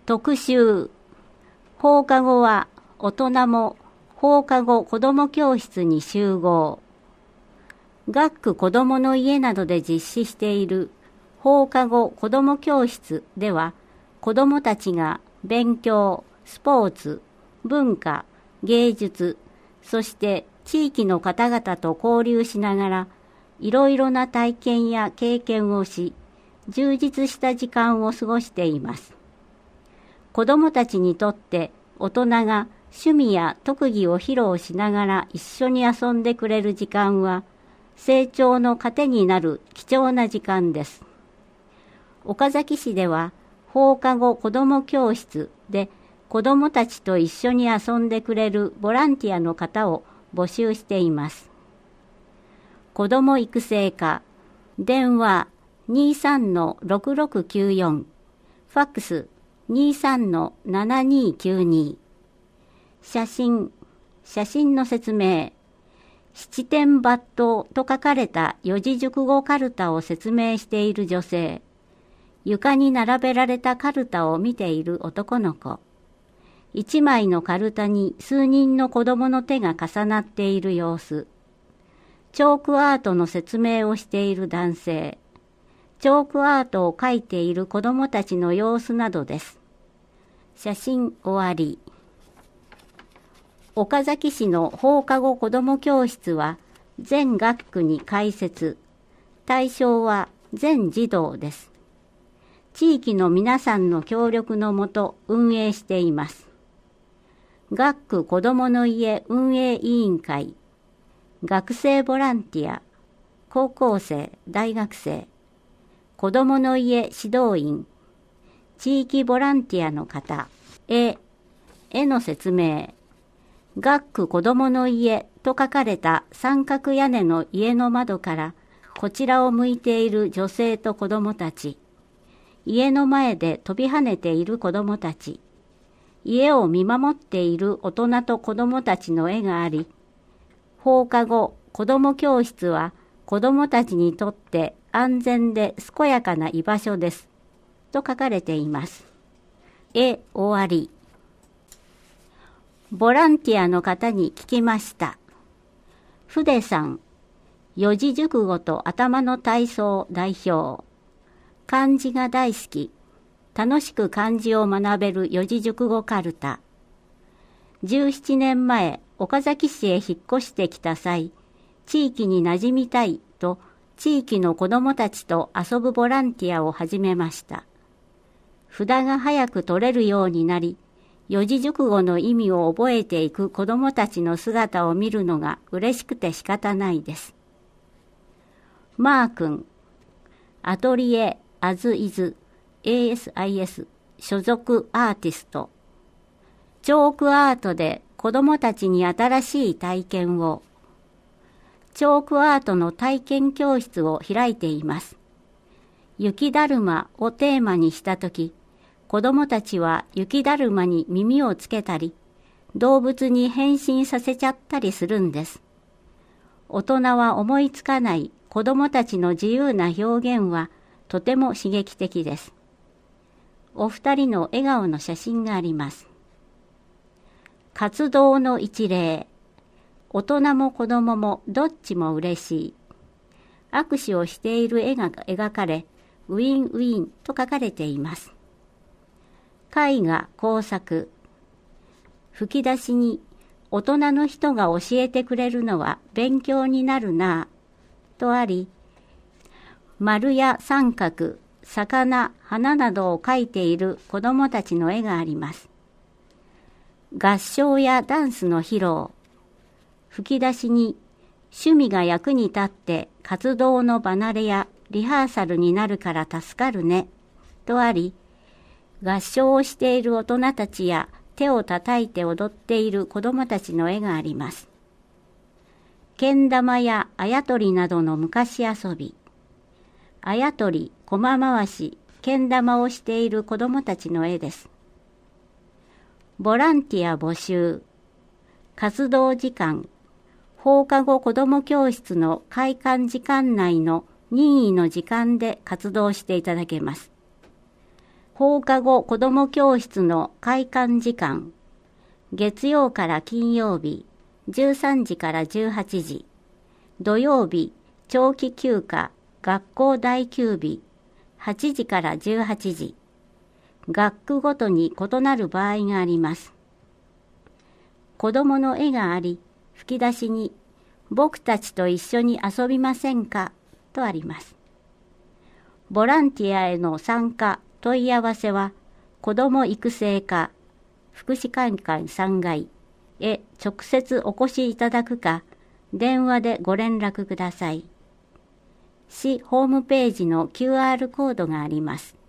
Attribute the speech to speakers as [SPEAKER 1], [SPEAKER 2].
[SPEAKER 1] 特集。放課後は大人も放課後子ども教室に集合。学区子どもの家などで実施している放課後子ども教室では、子どもたちが勉強、スポーツ、文化、芸術、そして地域の方々と交流しながら、いろいろな体験や経験をし、充実した時間を過ごしています。子どもたちにとって大人が趣味や特技を披露しながら一緒に遊んでくれる時間は、成長の糧になる貴重な時間です。岡崎市では放課後子ども教室で子どもたちと一緒に遊んでくれるボランティアの方を募集しています。子ども育成課、電話 23-6694、ファックス 23-7292、写真の説明、七点抜刀と書かれた四字熟語カルタを説明している女性、床に並べられたカルタを見ている男の子、一枚のカルタに数人の子供の手が重なっている様子、チョークアートの説明をしている男性、チョークアートを描いている子供たちの様子などです。写真終わり。岡崎市の放課後子ども教室は全学区に開設。対象は全児童です。地域の皆さんの協力のもと運営しています。学区子どもの家運営委員会、学生ボランティア、高校生、大学生、子どもの家指導員、地域ボランティアの方、絵の説明、学区子どもの家と書かれた三角屋根の家の窓からこちらを向いている女性と子どもたち、家の前で飛び跳ねている子どもたち、家を見守っている大人と子どもたちの絵があり、放課後子ども教室は子どもたちにとって安全で健やかな居場所ですと書かれています。終わり。ボランティアの方に聞きました。筆さん、四字熟語と頭の体操代表。漢字が大好き。楽しく漢字を学べる四字熟語カルタ。17年前、岡崎市へ引っ越してきた際、地域に馴染みたいと地域の子どもたちと遊ぶボランティアを始めました。札が早く取れるようになり、四字熟語の意味を覚えていく子どもたちの姿を見るのが嬉しくて仕方ないです。マー君、アトリエアズイズ ASIS 所属アーティスト。チョークアートで子どもたちに新しい体験を。チョークアートの体験教室を開いています。雪だるまをテーマにしたとき、子どもたちは雪だるまに耳をつけたり、動物に変身させちゃったりするんです。大人は思いつかない子どもたちの自由な表現はとても刺激的です。お二人の笑顔の写真があります。活動の一例。大人も子どももどっちも嬉しい。握手をしている絵が描かれ、ウィンウィンと書かれています。絵画工作。吹き出しに、大人の人が教えてくれるのは勉強になるなぁとあり、丸や三角、魚、花などを描いている子どもたちの絵があります。合唱やダンスの披露。吹き出しに、趣味が役に立って活動の離れやリハーサルになるから助かるねとあり、合唱をしている大人たちや手を叩いて踊っている子どもたちの絵があります。けん玉やあやとりなどの昔遊び。あやとり、駒回し、けん玉をしている子どもたちの絵です。ボランティア募集。活動時間。放課後子ども教室の開館時間内の任意の時間で活動していただけます。 放課後子ども教室の開館時間、月曜から金曜日13時から18時、土曜日長期休暇学校代休日8時から18時、学区ごとに異なる場合があります。子どもの絵があり、吹き出しに僕たちと一緒に遊びませんかとあります。ボランティアへの参加、問い合わせは子ども育成課福祉会館3階へ直接お越しいただくか、電話でご連絡ください。市ホームページの QR コードがあります。